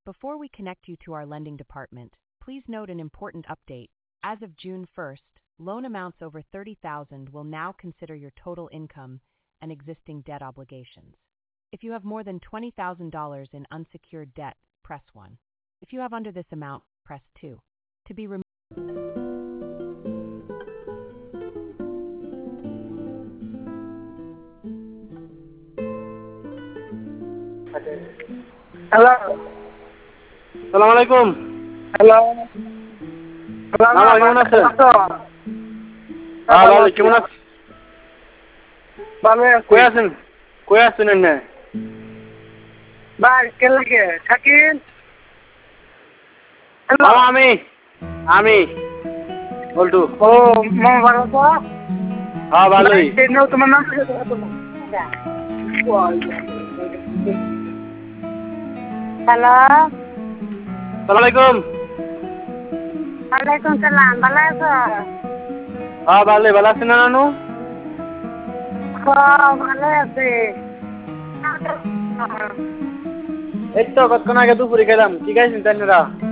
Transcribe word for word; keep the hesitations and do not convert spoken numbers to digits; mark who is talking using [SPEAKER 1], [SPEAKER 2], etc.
[SPEAKER 1] Before we connect you to our lending department, please note an important update. As of June first, loan amounts over thirty thousand dollars will now consider your total income and existing debt obligations. If you have more than twenty thousand dollars in unsecured debt, press one. If you have under this amount, press two. To be removed.
[SPEAKER 2] Hello,
[SPEAKER 3] সালাম আলাইকুম।
[SPEAKER 2] Hello,
[SPEAKER 3] মামা কেমন আছেন? হ্যাঁ ভালো, কেমন আছেন?
[SPEAKER 2] ভালো
[SPEAKER 3] কই আছেন? কই আছেন এনে?
[SPEAKER 2] ভাই কে লাগে শাকিল?
[SPEAKER 3] মামা আমি আমি বল্টু।
[SPEAKER 2] ও মামা ভালো তো?
[SPEAKER 3] হ্যাঁ ভালোই।
[SPEAKER 2] ভাই তোমার নাম কি? হ্যালো,
[SPEAKER 3] সালাম আলাইকুম।
[SPEAKER 2] ওয়ালাইকুম সালাম, ভালো আছো?
[SPEAKER 3] হ্যাঁ ভালোই, ভালো আছেন না নানু?
[SPEAKER 2] হ্যাঁ ভালো আছি।
[SPEAKER 3] এই তো কতক্ষণ আগে দুপুরে গেলাম। কি খাইছেন তাইনারা?